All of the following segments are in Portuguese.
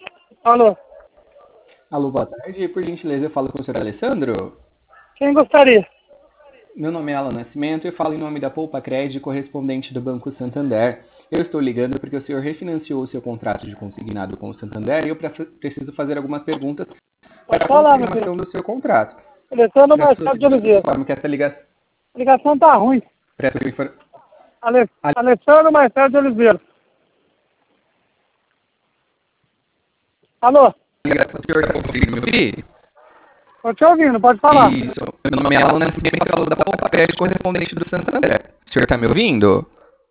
Alô, Alô, boa tarde. Por gentileza, eu falo com o senhor Alessandro. quem gostaria? Meu nome é Alan Nascimento e eu falo em nome da Poupa Cred, correspondente do Banco Santander. Eu estou ligando porque o senhor refinanciou o seu contrato de consignado com o Santander e eu preciso fazer algumas perguntas para Pode a falar, meu confirmação filho. do seu contrato. Alessandro Para a sua Marcelo de segurança, Oliveira. informo que essa ligação... A ligação tá ruim. Alessandro Marcelo de Oliveira. Alô, O senhor está conseguindo me ouvir? tô te ouvindo, pode falar. Isso. Meu nome é Alan Nascimento e falo da Poupa Cred, correspondente do Santander. O senhor está me ouvindo?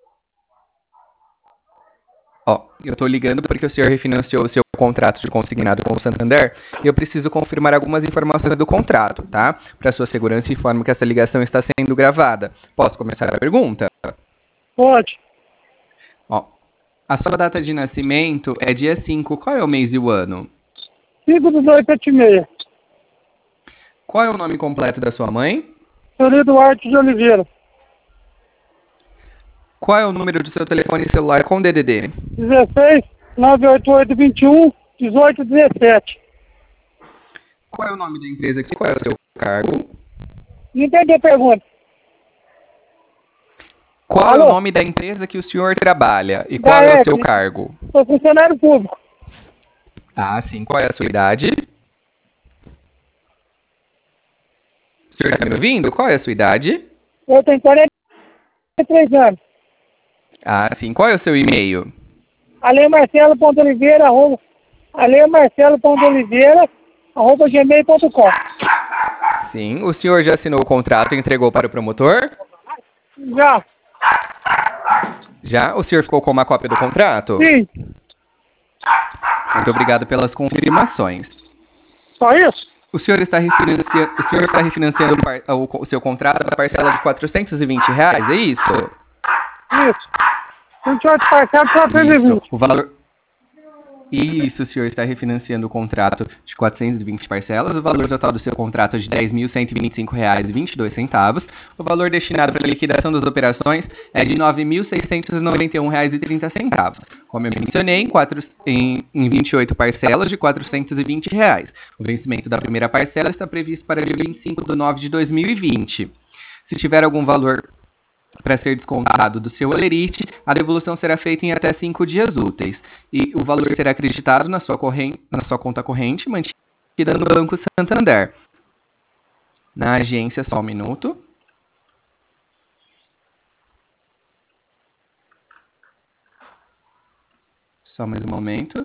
Eu estou ligando porque o senhor refinanciou o seu contrato de consignado com o Santander e eu preciso confirmar algumas informações do contrato, tá? Para sua segurança, informo que essa ligação está sendo gravada. Posso começar a pergunta? Pode. A sua data de nascimento é dia 5. Qual é o mês e o ano? 5/2/86. Qual é o nome completo da sua mãe? Senhor Duarte de Oliveira. Qual é o número do seu telefone celular com DDD? 16 988 21 18 17. Qual é o nome da empresa? Qual é o seu cargo? Não entendi a pergunta. Qual Alô? é o nome da empresa que o senhor trabalha? E qual é o seu cargo? Sou funcionário público. Ah, sim. Qual é a sua idade? O senhor está me ouvindo? Qual é a sua idade? Eu tenho 43 anos. Ah, sim. Qual é o seu e-mail? alemarcelo.oliveira @gmail.com. Sim. O senhor já assinou o contrato e entregou para o promotor? Já. Já? O senhor ficou com uma cópia do contrato? Sim. Muito obrigado pelas confirmações. Só isso? O senhor está refinanciando o seu contrato da parcela de R$ 420, é isso? Isso. 28 parcelas, 420. O valor... Isso, o senhor está refinanciando o contrato de 420 parcelas. O valor total do seu contrato é de R$ 10.125,22. O valor destinado para a liquidação das operações é de R$ 9.691,30. Como eu mencionei, em 28 parcelas de R$ 420. O vencimento da primeira parcela está previsto para dia 25/9/2020. Se tiver algum valor para ser descontado do seu holerite, a devolução será feita em até 5 dias úteis. E o valor será acreditado na sua conta corrente, mantida no Banco Santander. Na agência, só um minuto. Só mais um momento.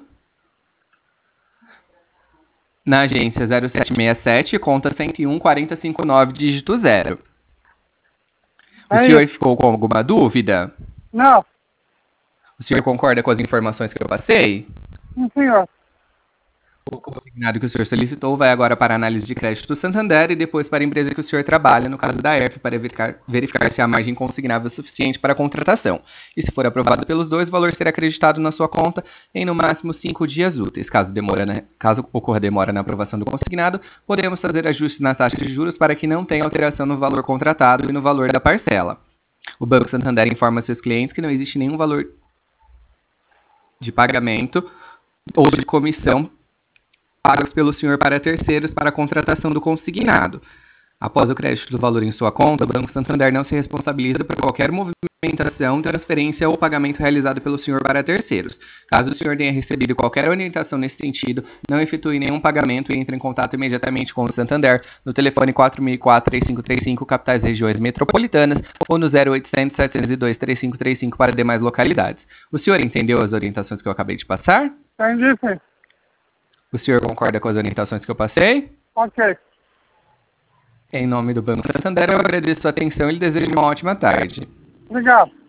Na agência 0767, conta 101-4059, dígito 0. O senhor ficou com alguma dúvida? Não. O senhor concorda com as informações que eu passei? Sim, senhor. O consignado que o senhor solicitou vai agora para a análise de crédito do Santander e depois para a empresa que o senhor trabalha, no caso da ERF, para verificar se a margem consignável é suficiente para a contratação. E se for aprovado pelos dois, o valor será acreditado na sua conta em no máximo 5 dias úteis. Caso ocorra demora na aprovação do consignado, podemos fazer ajustes na taxa de juros para que não tenha alteração no valor contratado e no valor da parcela. O Banco Santander informa seus clientes que não existe nenhum valor de pagamento ou de comissão pagos pelo senhor para terceiros para a contratação do consignado. Após o crédito do valor em sua conta, o Banco Santander não se responsabiliza por qualquer movimentação, transferência ou pagamento realizado pelo senhor para terceiros. Caso o senhor tenha recebido qualquer orientação nesse sentido, não efetue nenhum pagamento e entre em contato imediatamente com o Santander no telefone 4004-3535, capitais regiões metropolitanas, ou no 0800-702-3535 para demais localidades. O senhor entendeu as orientações que eu acabei de passar? Entendi, sim. O senhor concorda com as orientações que eu passei? Ok. Em nome do Banco Santander, eu agradeço a atenção e lhe desejo uma ótima tarde. Obrigado.